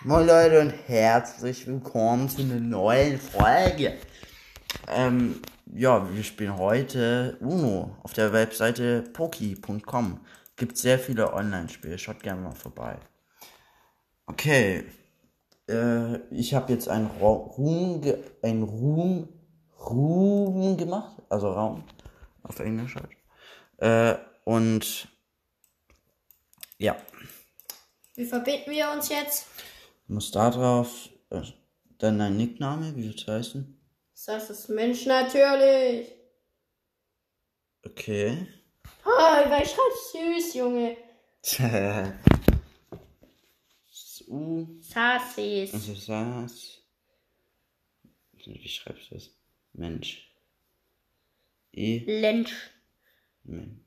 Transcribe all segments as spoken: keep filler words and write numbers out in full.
Moin Leute und herzlich willkommen zu einer neuen Folge. Ähm, ja, wir spielen heute Uno auf der Webseite poki punkt com. Gibt sehr viele Online-Spiele, schaut gerne mal vorbei. Okay, äh, ich habe jetzt einen Ruhm, ge ein Ruhm, Ruhm gemacht, also Raum auf Englisch halt. Äh, und ja. Wie verbinden wir uns jetzt? Du musst da drauf, äh, dann dein Nickname, wie willst du heißen? Das ist Mensch natürlich. Okay. Oh, weil ich schreibe süß, Junge. U. Sassis. Also Sas. Wie schreibst du das? Mensch. E. Lensch. Men.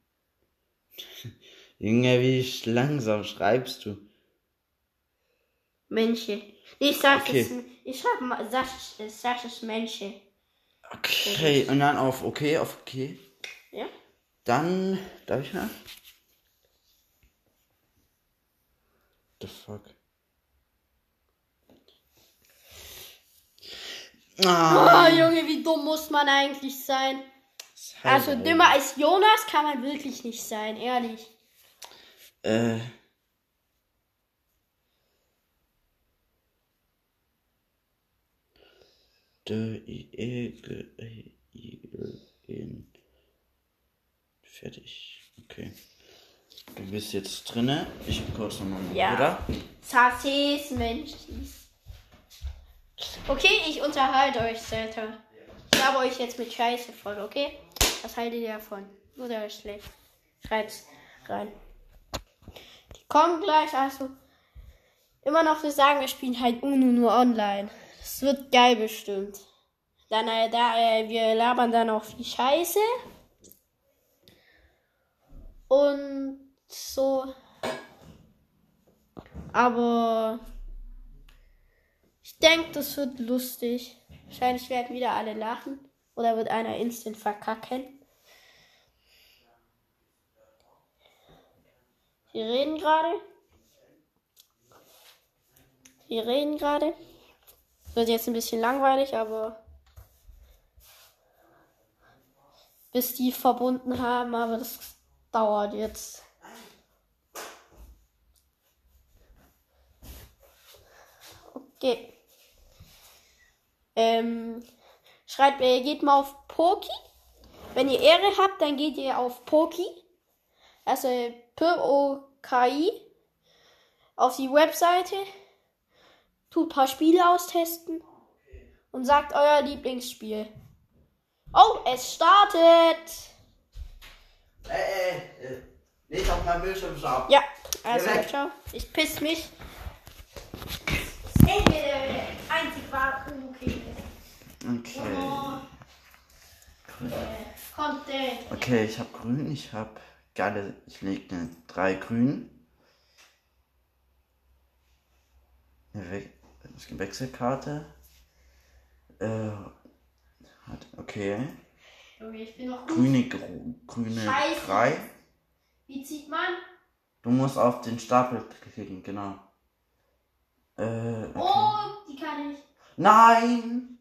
Junge, wie langsam schreibst du? Mensche. Ich sag Okay. es. Ich schreibe mal Sasches Mensche. Okay, und dann auf OK, auf OK. Ja? Dann, darf ich mal? The fuck? Ah, oh, Junge, wie dumm muss man eigentlich sein? Also dümmer als Jonas kann man wirklich nicht sein, ehrlich. Äh. D, I, E, G, E, I, L, N. Fertig. Okay. Du bist jetzt drinne. Ich hab kurz nochmal mit, ja. Oder? Sassis, Menschis. Okay, ich unterhalte euch, Selter. Ich habe euch jetzt mit Scheiße voll, okay? Was haltet ihr davon? Oder ist schlecht? Schreibt's rein. Die kommen gleich, also immer noch zu sagen, wir spielen halt Uno nur online. Das wird geil bestimmt. Dann, äh, da, äh, wir labern dann auch viel Scheiße. Und so. Aber ich denke, das wird lustig. Wahrscheinlich werden wieder alle lachen. Oder wird einer instant verkacken. Wir reden gerade. Wir reden gerade. Wird jetzt ein bisschen langweilig, aber bis die verbunden haben, aber das dauert jetzt. Okay. Ähm, schreibt, äh, geht mal auf Poki. Wenn ihr Ehre habt, dann geht ihr auf Poki. Also P O K I. Auf die Webseite. Tut ein paar Spiele austesten. Und sagt euer Lieblingsspiel. Oh, es startet. Ey, ey, ey. Nicht auf meinem Bildschirm schauen. Ja, also ciao. Ich piss mich. Ich bin der einzig wahre Uno-King. Okay. Oh. Content. Okay, ich habe grün, ich habe geile, ich lege ne, drei grün. Eine We Wechselkarte. Äh, okay. Okay, ich bin noch gut. Grüne, grüne Scheiße. drei. Wie zieht man? Du musst auf den Stapel klicken, genau. Äh, okay. Oh, die kann ich. Nein!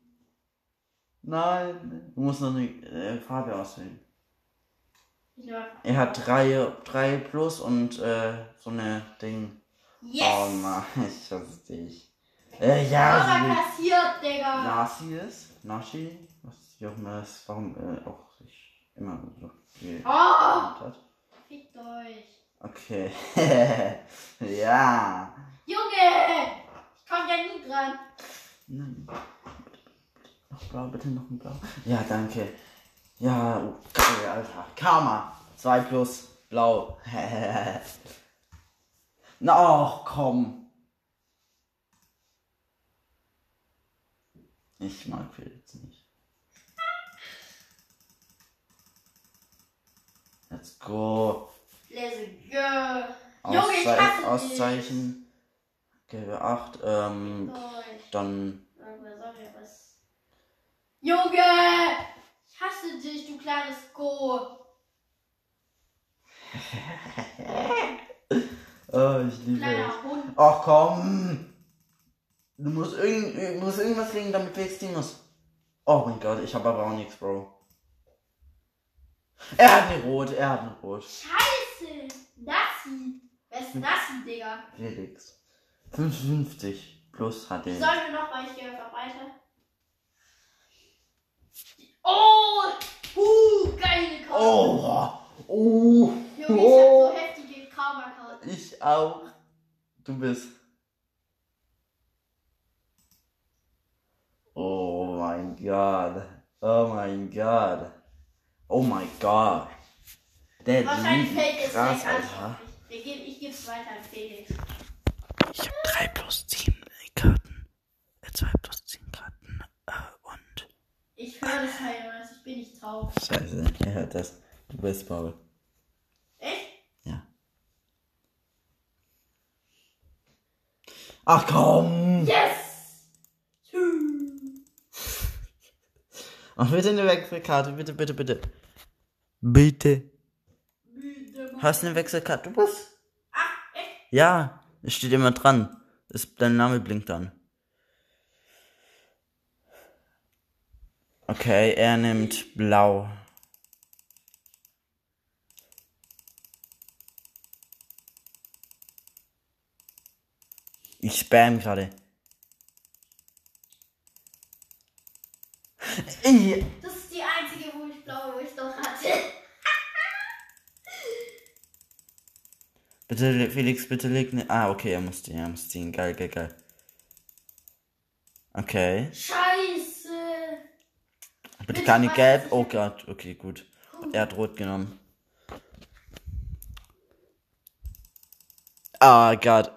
Nein! Du musst noch eine äh, Farbe auswählen. Er hat drei, drei plus und äh, so eine Ding. Yes! Oh Mann, ich hasse dich. Äh, ja, Aber kassiert, Digga. Nasi ist. Nashi? Was wie auch immer ist, warum äh, auch sich immer so viel Oh! hat. Fickt euch. Okay. Ja. Junge! Ich komm ja nie dran. Nein. Noch blau, bitte noch ein blau. Ja, danke. Ja, oh, geil, Alter. Karma. zwei plus blau. Na, och, komm. Ich mag Phil jetzt nicht. Let's go. Let's go. Junge, ich Auszei hasse Auszeichen. Gelbe acht. Ähm, dich. dann. Was? Junge! Ich hasse dich, du kleines Go. Oh, ich liebe Kleiner dich. Hund. Ach komm. Du musst, irgend, du musst irgendwas legen, damit wir jetzt ziehen muss. Oh mein Gott, ich habe aber auch nichts, Bro. Er hat eine Rot, er hat eine Rot. Scheiße. Nassi. Wer ist Nassi, Digga? Felix. fünfundfünfzig plus hat er. Sollen wir noch, weil ich gehe einfach weiter. Oh! Uh, geile Karte. Oh! Oh! Junge, ich Oh. hab so heftige Karma-Karten. Ich auch. Du bist. Oh mein Gott. Oh mein Gott. Oh mein Gott. Der Wahrscheinlich liegt fällt es krass, gleich an. Alter. Ich, geb, ich geb's weiter an Felix. Ich habe drei plus zehn Karten. Äh, zwei plus zehn Karten. Äh, und. Ich höre das halt, aber ich bin nicht drauf. Scheiße, er hört das. Du bist Paul. Echt? Ja. Ach komm! Yes! Ach, bitte eine Wechselkarte. Bitte, bitte, bitte. Bitte. Hast du eine Wechselkarte? Du bist? Ach, echt? Ja, es steht immer dran. Es, dein Name blinkt dann. Okay, er nimmt blau. Ich spam gerade. Ey, Das ist die einzige, wo ich glaube, wo ich doch hatte. bitte, Felix, bitte leg ne. Ah, okay, er muss ziehen, er muss ziehen. Geil, geil, geil. Okay. Scheiße! Bitte keine gelb. Oh Gott, okay, gut. Er hat rot genommen. Ah, Gott.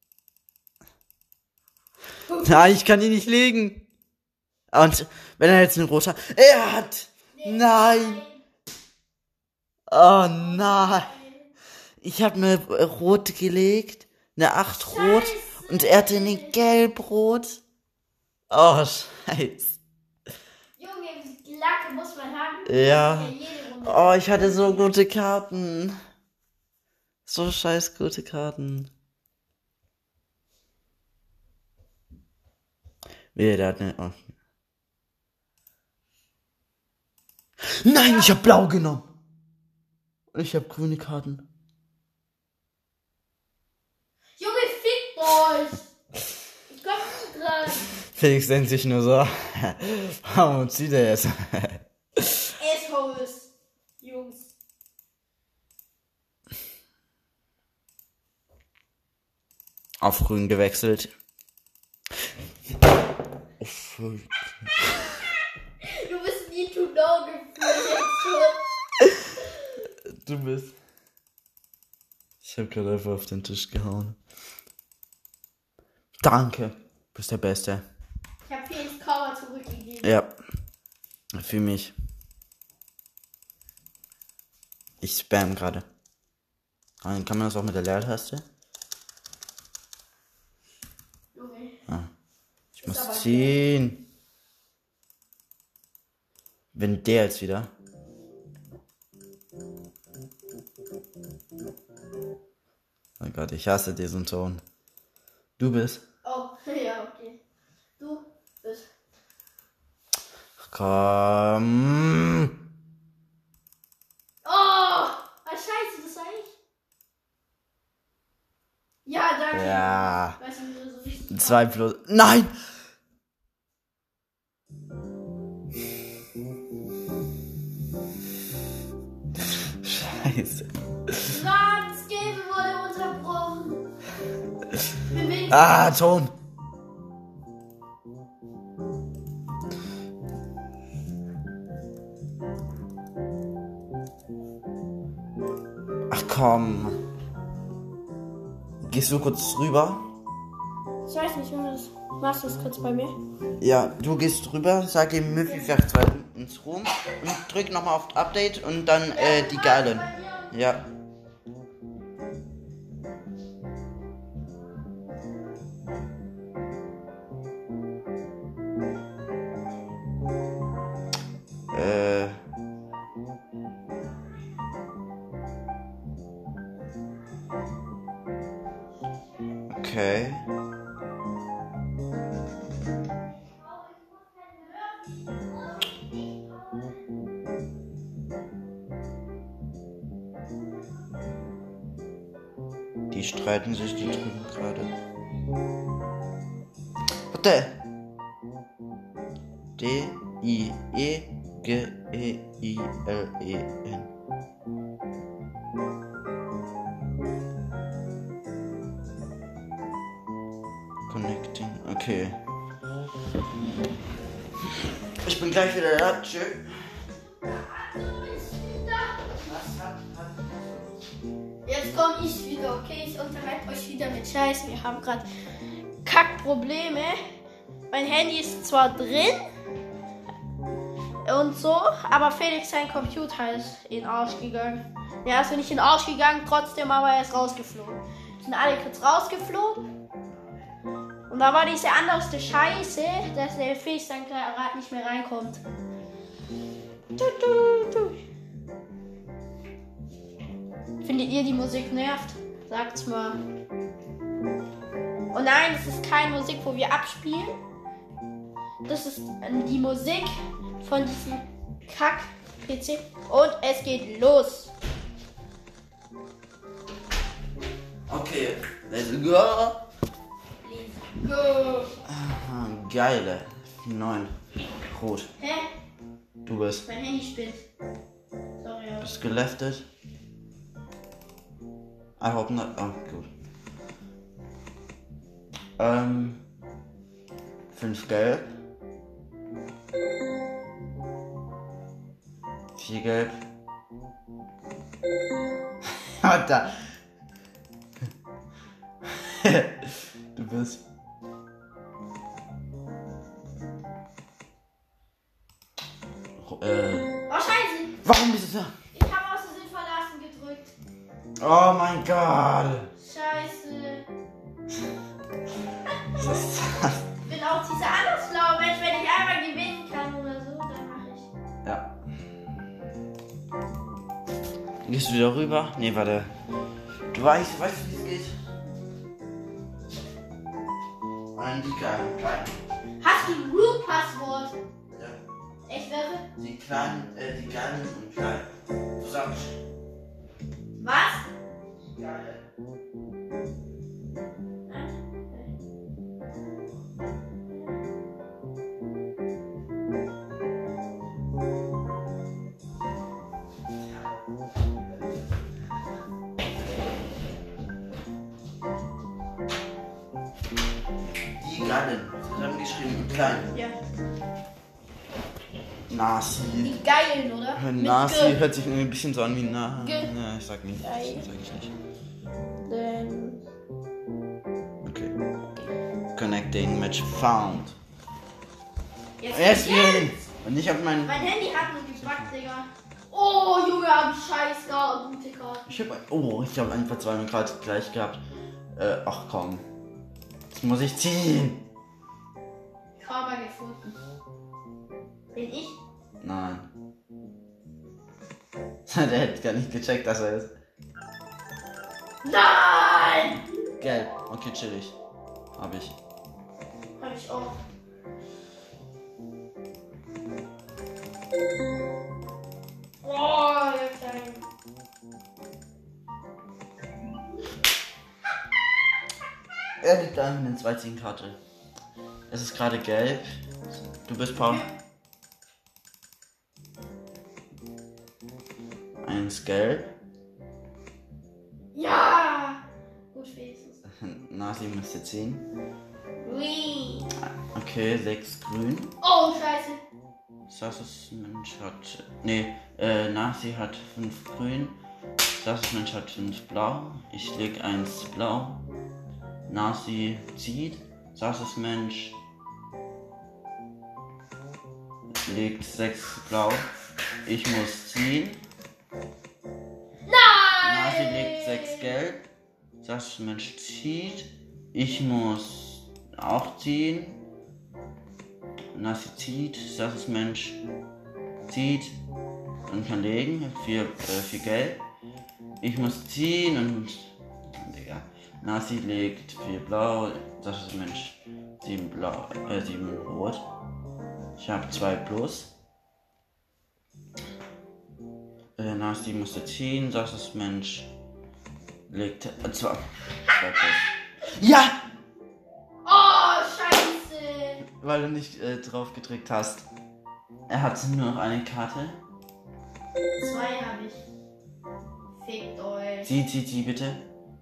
Nein, ich kann ihn nicht legen. Und wenn er jetzt einen rot hat. Er hat. Nein. Oh nein. Ich habe eine rot gelegt. Eine acht rot. Und er hatte eine gelb-rot. Oh, scheiße. Junge, die Lacke muss man haben. Ja. Jede Runde. Oh, ich hatte so gute Karten. So scheiß gute Karten. Wehe, der hat eine. Oh. Nein, ich hab blau genommen. Und ich hab grüne Karten. Junge, fickt euch! Ich komm nicht dran. Felix denkt sich nur so. Warum zieht er jetzt? Assholes. Jungs. Auf grün gewechselt. Oh, fuck. Du bist nie to know gefühlt jetzt schon. Du bist. Ich hab gerade einfach auf den Tisch gehauen. Danke. Du bist der Beste. Ich hab Felix Karma zurückgegeben. Ja. Für mich. Ich spam gerade. Kann man das auch mit der Leertaste? Junge. Ah. Ich Ist muss aber ziehen. Wenn der jetzt wieder. Oh Gott, ich hasse diesen Ton. Du bist. Oh, ja, okay. Du bist. Komm. Oh! Ah, scheiße, das war ich. Ja, danke. Ja. Weißt du, wie du so wichtig Zwei plus. Nein! Scheiße. Mann, das Game wurde unterbrochen. Bin wenigstens- Ah, Ton. Ach komm. Gehst du kurz rüber? Ich weiß nicht, Junge, machst du das kurz bei mir? Ja, du gehst rüber, sag ihm Müffi fährt zwei ins Ruhm und drück nochmal auf Update und dann äh, die Geilen. Ja. Äh. Okay. streiten sich die drüben gerade. Warte! D I E G E I L E N. Connecting. Okay. Ich bin gleich wieder da. Tschö. Jetzt komme ich wieder, okay? Ich unterhalte euch wieder mit Scheiße. Wir haben gerade Kackprobleme. Mein Handy ist zwar drin und so, aber Felix, sein Computer ist in den Arsch gegangen. Ja, ist nicht in den Arsch gegangen, trotzdem, aber er ist rausgeflogen. Wir sind alle kurz rausgeflogen. Und da war diese anderste Scheiße, dass der Felix dann gerade nicht mehr reinkommt. Du, du, du. Findet ihr, die Musik nervt? Sagt's mal. Und nein, es ist keine Musik, wo wir abspielen. Das ist die Musik von diesem Kack-P C. Und es geht los. Okay, let's go. Let's go. Aha, geile. neun. Rot. Hä? Du bist. Mein Handy spinnt. Sorry. Aber. Bist geleftet. I hope not. Oh, gut. Ähm. fünf gelb. vier gelb. Alter. Du bist. Äh. Oh, Scheiße. Warum bist du da? Ich habe aus Versehen verlassen gedrückt. Oh mein Gott. Scheiße. Was ist das? Ich bin auch dieser andersblaue Mensch, wenn ich einmal gewinnen kann oder so, dann mache ich. Ja. Gehst du wieder rüber? Nee, warte. Du weißt, weißt du, wie es geht? Ein die kleinen, kleinen. Hast du ein Root-Passwort? Ja. Ich wäre. Die kleinen, äh, die kleinen und kleinen. Du sagst. Was? Geil. Die kleinen. Zusammengeschrieben und klein. Ja. Nasi. Die geilen, oder? Mit Nasi G. hört sich irgendwie ein bisschen so an wie Na. G. Ja, ich sag nicht. Geil. Sag ich nicht. Dann. Okay. Connecting Match found. Jetzt. Jetzt jetzt. wieder hin. Und nicht auf meinen. Mein Handy hat nur gebackt, Digga. Oh, Junge, hab ich scheiß gar gute Karte. Ich hab. Oh, ich habe einfach zweimal gerade gleich gehabt. Äh, ach komm. Jetzt muss ich ziehen. Kramer gefunden. Bin ich? Nein. Der hätte gar nicht gecheckt, dass er ist. Nein! Gelb. Okay, chillig. Hab ich. Hab ich auch. Oh, der Kleine. Er liegt da in der zweiten Karte. Es ist gerade gelb. Du bist Paul. Eins gelb. Ja! Gut, wenigstens. Nasi müsste ziehen. Ui. Okay, sechs grün. Oh, scheiße. Sassus Mensch hat. Nee, äh, Nasi hat fünf grün. Sassus Mensch hat fünf blau. Ich leg eins blau. Nasi zieht. Sassus Mensch legt sechs blau. Ich muss ziehen. Nein! Nasi legt sechs gelb. Sassus Mensch zieht. Ich muss auch ziehen. Nasi zieht. Sassus Mensch zieht und kann legen. Vier, äh, vier gelb. Ich muss ziehen und. Digga. Nasi legt vier blau. Sassus Mensch sieben blau. Äh, sieben rot. Ich habe zwei plus. Äh, Nasi musste ziehen. Sassus Mensch Legt äh, zwei. zwei plus. Ja! Oh, scheiße. Weil du nicht äh, drauf gedrückt hast. Er hat nur noch eine Karte. Zwei habe ich. Fickt euch. Zieh, zieh, zieh, bitte.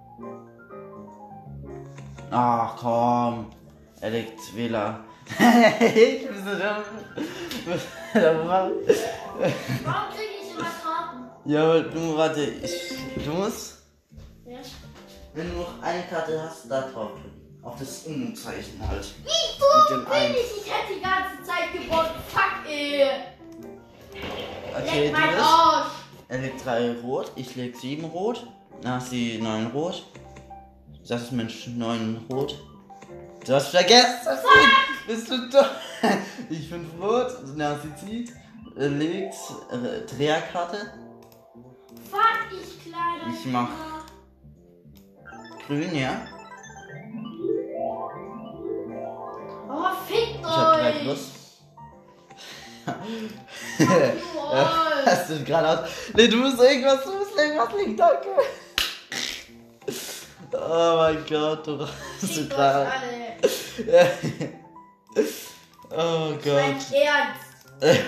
Ach komm. Er legt Wähler. Ich bin so dumm. Warum kriege ich immer Karten? Ja, aber du, warte, ich, du musst, Ja. wenn du noch eine Karte hast, da drauf drücken. Auf das Uno-Zeichen halt. Wie Mit dumm dem bin Eins. ich? Ich hätte die ganze Zeit gewonnen. Fuck, ey. Okay, Leck du mein bist. Arsch. Er legt drei rot, ich leg sieben rot. Nasi neun rot. Das ist Mensch neun rot. Du hast vergessen! Bist du dumm? Ich fünf rot, Nasi zieht, äh, legt äh, Dreherkarte. Fuck, ich kleiner. Ich mach grün, ja. Oh, fickt Ich hab drei euch. plus. Fuck you all. Hast du gerade aus. Nee, du musst irgendwas, du musst irgendwas liegen, danke. Oh mein Gott, du hast du Fickt euch gerade. alle. Oh Mein Gott. Ernst.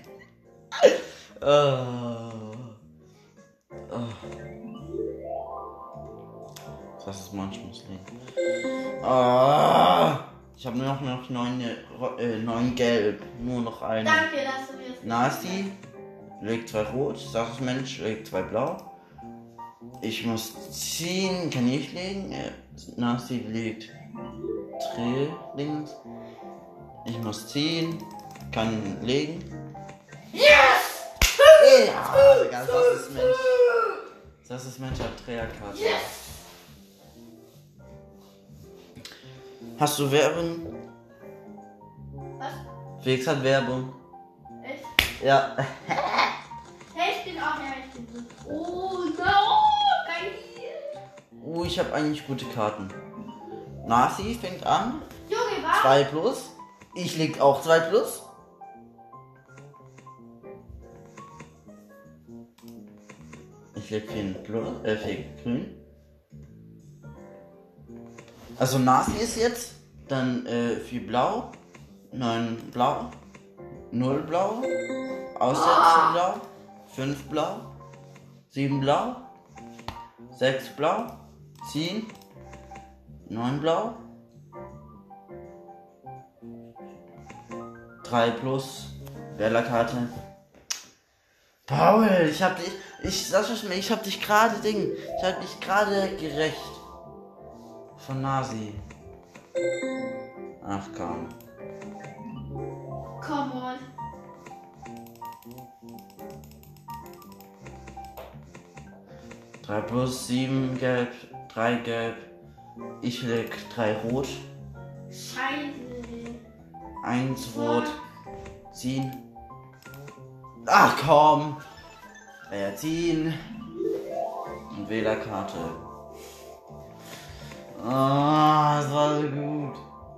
Oh. Oh. Das ist manchmal liegen. Oh. Ich habe nur noch, nur noch neun, äh, neun gelb. Nur noch eine. Danke, dass du mir das Nasi legt zwei rot. Sag's Mensch legt zwei blau. Ich muss ziehen. Kann ich legen? Äh, Nasi legt drei links. Ich muss ziehen. Kann legen. Yes! Ja, Digga, das ist Mensch. Das ist Mensch hat Dreherkarte. Yes! Hast du Werbung? Was? Felix hat Werbung. Echt? Ja. Hey, ich bin auch, ja, ich bin drin. Oh, no! Geil! Uh, ich habe eigentlich gute Karten. Nasi fängt an. Junge, was? zwei plus. Ich leg auch zwei plus. Ich leg vier plus, äh, vier grün. Also Nasi ist jetzt, dann äh, vier blau, neun blau, null blau, Aussetzen blau, fünf blau, sieben blau, sechs blau, ziehen, neun blau, drei plus, Wählerkarte. Paul, ich hab dich, ich sag schon mal, ich hab dich gerade Ding, ich hab dich gerade gerecht. Von Nasi. Ach komm. Come on. drei plus, sieben gelb, drei gelb. Ich leg drei rot, Scheiße. eins rot, ziehen. Ach komm. Äh, ziehen. Und Wählerkarte. Ah, das war so gut.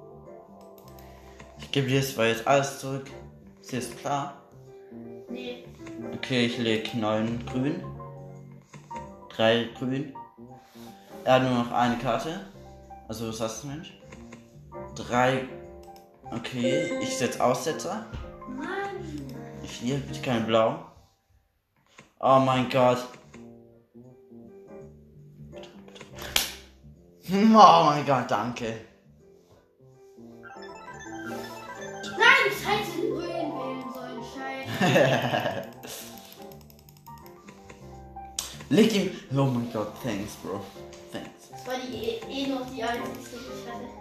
Ich gebe dir zwar jetzt alles zurück. Ist jetzt klar? Nee. Okay, ich leg neun grün. drei grün. Er hat nur noch eine Karte. Also was hast du, Mensch? drei. Okay, ich setze Aussetzer. Mann. Ich liebe bitte kein Blau. Oh mein Gott. Oh mein Gott, danke. Nein, ich hätte den grün wählen sollen. Scheiße. Leg ihm. Oh mein Gott, thanks, Bro. Thanks. Das war die eh, eh noch die einzigste, die ich hatte.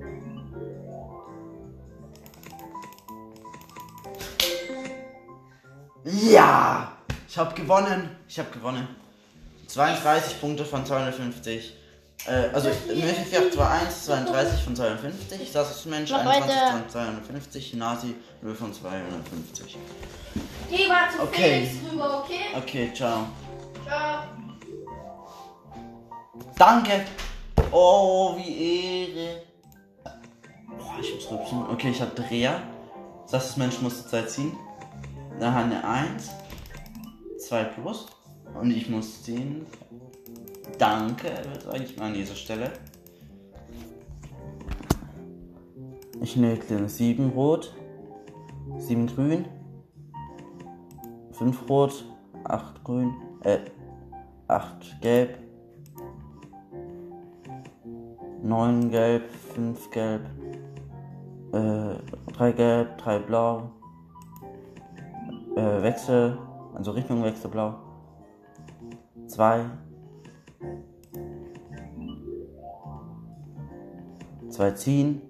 Ja! Ich hab gewonnen. Ich hab gewonnen. zweiunddreißig Punkte von zweihundertfünfzig. Äh, also Milchvieh zwei eins, zweiunddreißig von zweihundertfünfzig. Das ist Mensch Mach einundzwanzig weiter. von zweihundertfünfzig. Nasi null von zweihundertfünfzig. Geh mal zu Okay. Felix rüber, okay? Okay, ciao. Ciao. Danke. Oh, wie Ehre. Boah, ich muss rübsen. Okay, ich hab Dreher. Das ist Mensch muss die Zeit ziehen. Dann hat eine eins. zwei plus. Und ich muss ziehen. Danke, sage ich mal an dieser Stelle. Ich nehme sieben rot, sieben grün, fünf rot, acht grün, äh, acht gelb, neun gelb, fünf gelb, äh, drei gelb, drei blau, äh, Wechsel, also Richtung Wechselblau, zwei, zwei ziehen,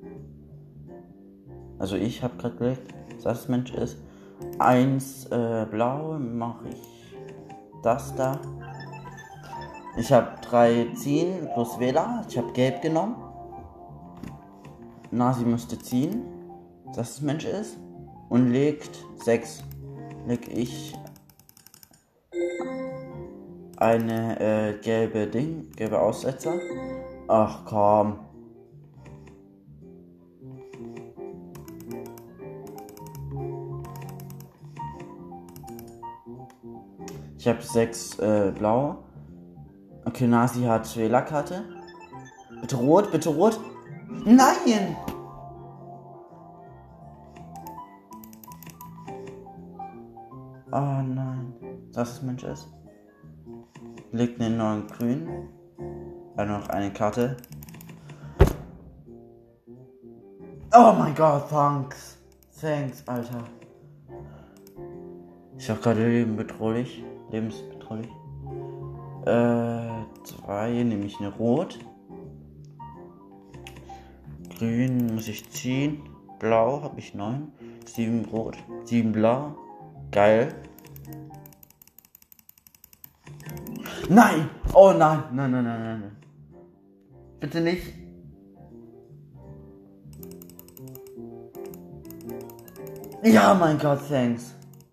also ich habe gerade gelegt, dass das Mensch ist, eins äh, blau, mache ich das da. Ich habe drei ziehen plus Wähler. Ich habe gelb genommen. Nasi müsste ziehen, dass das Mensch ist. Und legt sechs. Leg ich eine äh, gelbe Ding, gelbe Aussetzer. Ach komm. Ich habe sechs äh, blau. Okay, Nasi hat Wählerkarte. Bitte rot, bitte rot. Nein! Oh nein. Das ist Mensch ist. Legt einen neuen grün. Dann noch eine Karte. Oh mein Gott, thanks. Thanks, Alter. Ich hab gerade lebensbedrohlich. Lebensbedrohlich. Äh, zwei nehme ich eine Rot. Grün muss ich ziehen. Blau habe ich neun. Sieben Rot. Sieben Blau. Geil. Nein! Oh nein! Nein, nein, nein, nein, nein. Bitte nicht. Ja, mein Gott, thanks.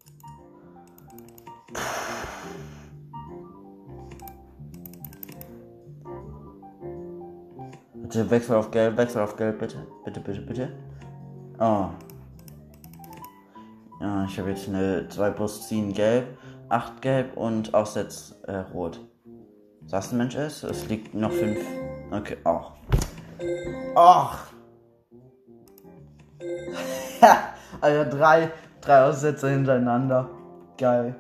Bitte Wechsel auf Gelb, Wechsel auf Gelb, bitte. Bitte, bitte, bitte. Oh. Ja, ich habe jetzt eine zwei plus ziehen Gelb, acht Gelb und Aussetz äh, Rot. Das ein Mensch ist? Es liegt noch fünf. Okay, auch. Ach. Alter, drei, drei Aussätze hintereinander. Geil.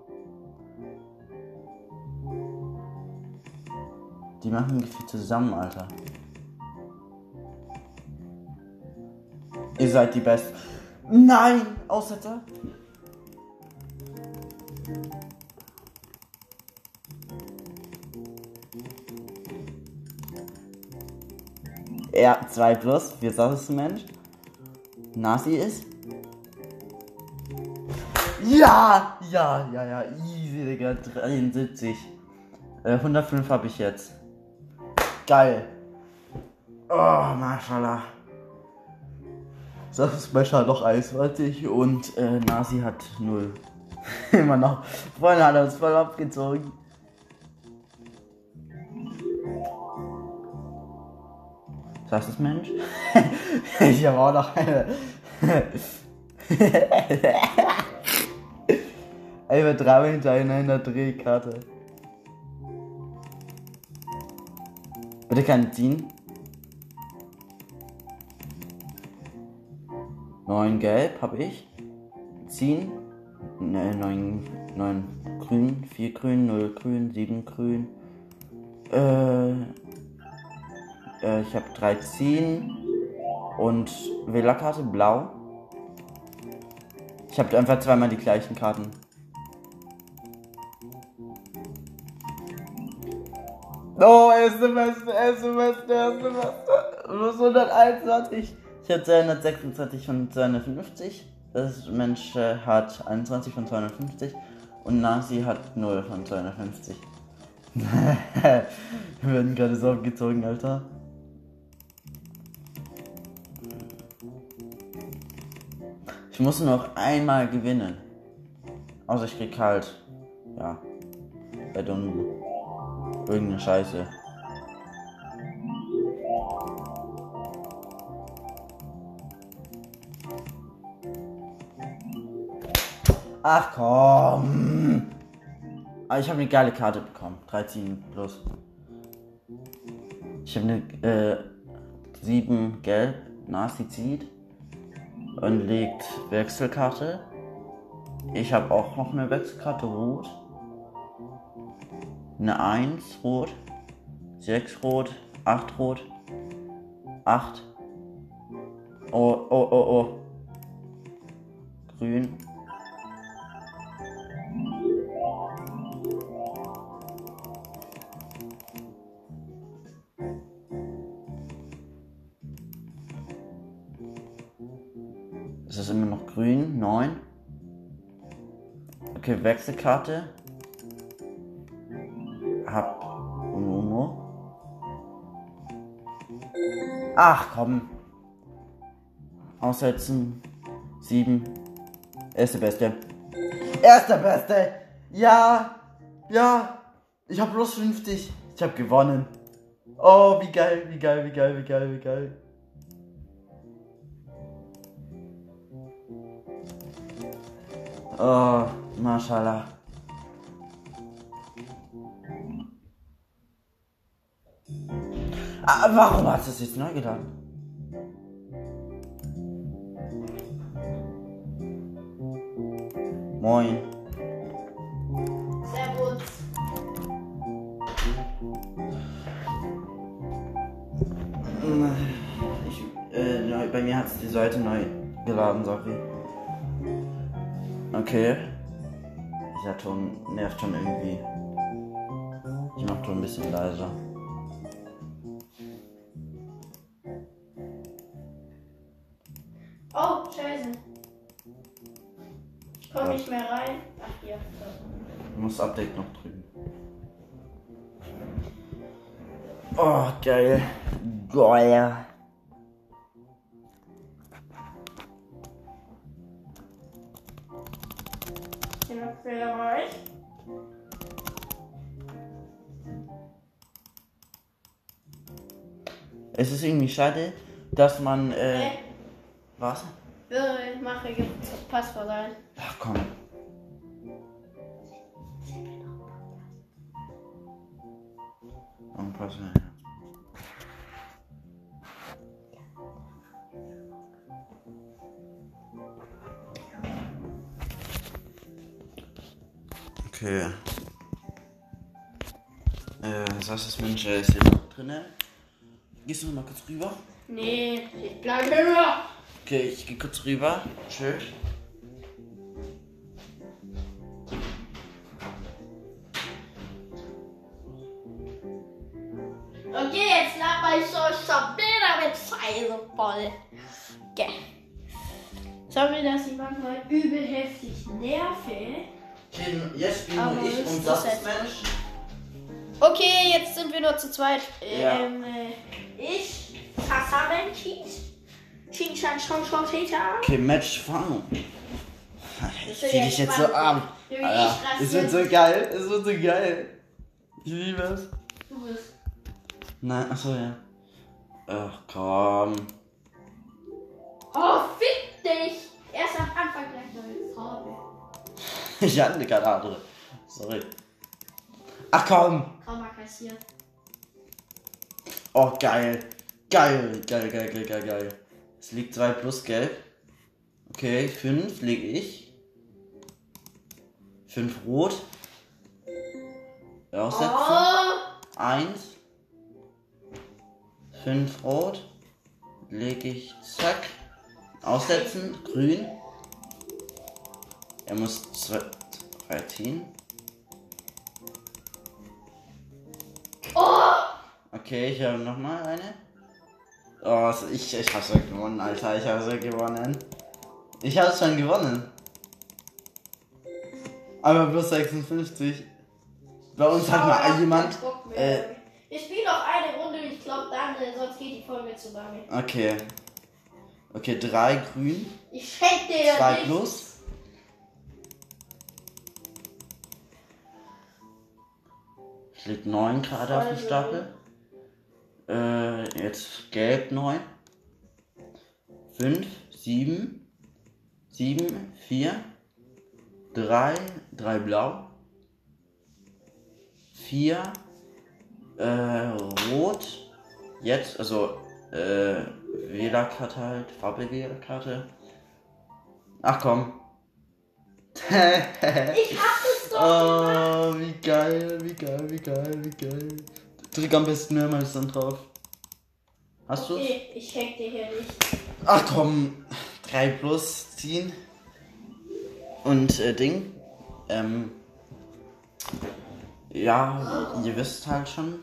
Die machen viel zusammen, Alter. Ihr seid die Besten. Nein! Aussetzer. Ja, zwei plus. Wie das ist ein Mensch. Nasi ist. Ja! Ja, ja, ja. Easy, Digga. dreiundsiebzig. Äh, hundertfünf habe ich jetzt. Geil. Oh, Mashallah. Das ist Messer noch eisweitig und äh, Nasi hat null. Immer noch. Vorhin hat er uns voll abgezogen. Das ist Mensch. Ich habe auch noch eine. Ey, wir drei hintereinander in der Drehkarte. Bitte keine ziehen. neun gelb habe ich. Ziehen. Ne, neun, neun grün, vier grün, null grün, sieben grün. Äh, äh, ich habe drei ziehen. Und Wählerkarte blau. Ich habe einfach zweimal die gleichen Karten. Oh, er ist der Beste, er ist der Beste, er ist der Beste. Plus hunderteinundzwanzig. Ich habe zweihundertsechsundzwanzig von zweihundertfünfzig. Das Mensch äh, hat einundzwanzig von zweihundertfünfzig. Und Nasi hat null von zweihundertfünfzig. Wir werden gerade so abgezogen, Alter. Ich muss nur noch einmal gewinnen. Außer ich krieg halt, ja, bei dumm irgendeine Scheiße. Ach komm. Ah, ich habe eine geile Karte bekommen. dreizehn plus. Ich habe eine äh, sieben gelb, Nasi zieht und legt Wechselkarte. Ich habe auch noch eine Wechselkarte rot. Eine eins rot, sechs rot, acht rot, acht. Oh, oh, oh, oh. Grün. Es ist immer noch grün, neun. Okay, Wechselkarte. Hab Uno. Ach komm. Aussetzen. sieben. Erste Beste. Erster Beste. Ja. Ja. Ich hab plus fünfzig. Ich hab gewonnen. Oh, wie geil, wie geil, wie geil, wie geil, wie geil. Oh, Mashallah. Ah, warum hast du es jetzt neu geladen? Moin. Servus. Ich, äh, neu, bei mir hat es die Seite neu geladen, sorry. Okay. Dieser Ton nervt schon irgendwie. Ich mach Ton ein bisschen leiser. Oh, scheiße. Ich komm nicht mehr rein. Ach, hier. Du musst Update noch drücken. Oh, geil. Geil. Ich bin noch für euch. Es ist irgendwie schade, dass man, äh, Hey, was? ich mache jetzt das Passwort ein. Ach komm. Und was, ja. Okay. Äh, das ist Mensch, ist hier noch drinne. Gehst du noch mal kurz rüber? Nee, ich bleib immer. Okay, ich geh kurz rüber. Schön. Okay, jetzt laber ich euch schon wieder mit Scheiße voll. Okay. Sorry, dass ich manchmal übel heftig nerve. Okay, jetzt spielen Aber ich ist und das das ist jetzt- Mensch. Okay, jetzt sind wir nur zu zweit. Ja. Ähm, äh, ich, Sasamen, Cheese, Chinchan, Chon, Chon, Teta. Okay, Match fangen. Ich Das wird zieh ja dich jetzt spannend. so an. Wie ich Alter, es wird rasieren. so geil, es wird so geil. Ich liebe es. Du bist. Nein, achso, ja. Ach komm. Oh, fick dich! Erst am Anfang gleich neue Farbe. Ich hatte keine andere. Sorry. Ach komm. Kaum mal kassiert. Oh, geil. Geil, geil, geil, geil, geil, geil. Es liegt zwei plus gelb. Okay, fünf lege ich. fünf rot. Aussetzen. Oh! eins. fünf rot. Lege ich. Zack. Aussetzen. Grün. Er muss zwei, drei ziehen. Oh! Okay, ich habe nochmal eine. Oh, ich, ich habe schon gewonnen, Alter. Ich habe schon gewonnen. Ich habe schon gewonnen. Aber plus sechsundfünfzig. Bei uns hat mal jemand. Äh, Wir spielen noch eine Runde, ich glaube dann, äh, sonst geht die Folge zu lange. okay. Okay, drei grün. Ich schenke dir ja zwei nichts. plus. Ich leg neun gerade auf den Also. Stapel. Äh, jetzt gelb neun. fünf, sieben, sieben, vier, drei, drei blau. vier, äh, rot, jetzt, also, äh, Wählerkarte halt, Farbe Wählerkarte. Ach komm. Ich hab es doch Oh, wie geil, wie geil, wie geil, wie geil. Drück am besten mehrmals dann drauf. Hast du? Okay, ich hack dir hier nicht. Ach komm, drei plus ziehen. Und äh, Ding. Ähm. Ja, ihr wisst halt schon.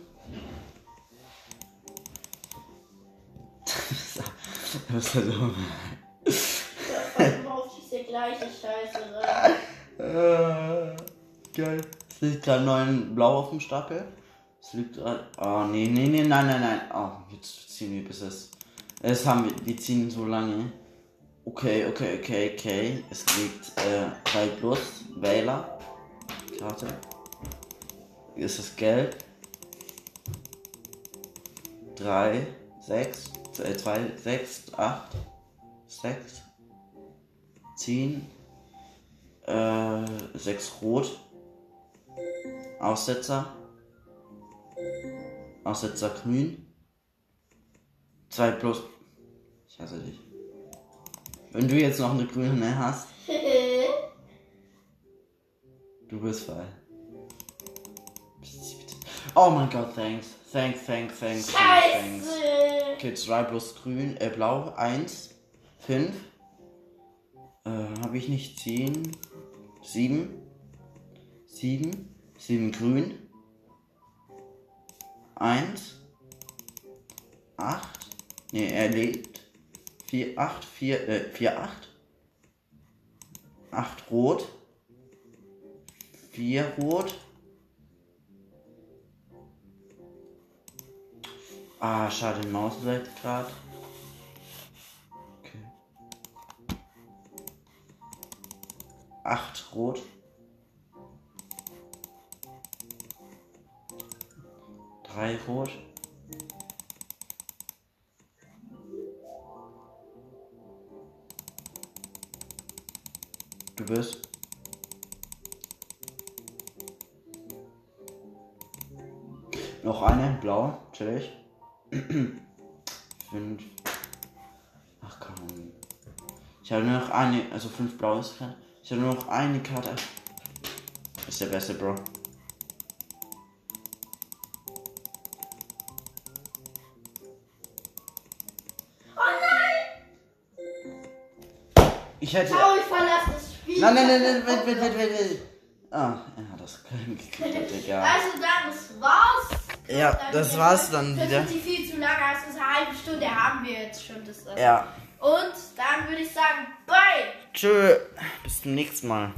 Das ist halt so. Ja, auf diese gleiche Scheiße rein. Äh, geil. Es liegt gerade neun Blau auf dem Stapel. Es liegt gerade. Oh, nee, nee, nee, nein, nein, nein. Oh, jetzt ziehen wir bis es. Es haben wir. Die ziehen so lange. Okay, okay, okay, okay. Es liegt äh, drei plus. Wähler. Karte. Ist es gelb? drei, sechs, zwei, sechs, acht, sechs, zehn, äh, sechs rot. Aussetzer. Aussetzer grün. zwei plus. Ich hasse dich. Wenn du jetzt noch eine grüne hast, du bist frei. Oh mein Gott, thanks. Thanks, thanks, thanks, thanks, thanks. Scheiße! Okay, zwei plus grün, äh, blau, eins, fünf. Äh, habe ich nicht zehn, sieben, sieben, sieben grün, eins, acht, ne, er lebt, vier, acht, vier, äh, vier, acht, acht rot, vier rot. Ah, schade, die Maus lädt gerade. Okay. acht rot. drei rot. Du bist. Noch eine, blau, chillig. fünf. Ach komm. Ich habe nur noch eine, also fünf blaue ist klar. Ich habe nur noch eine Karte. Ist der beste, Bro. Oh nein! Ich hätte. Oh, ich verlasse das Spiel. Nein, nein, nein, nein, wait, wait, wait, wait, wait. Ah, er hat das gekriegt, egal. Also dann, das war's. Ja, Dann das wieder- war's dann Das wieder. wird die viel zu lange, also eine halbe Stunde haben wir jetzt schon. Das Ja. Und dann würde ich sagen, bye! Tschö. Bis zum nächsten Mal.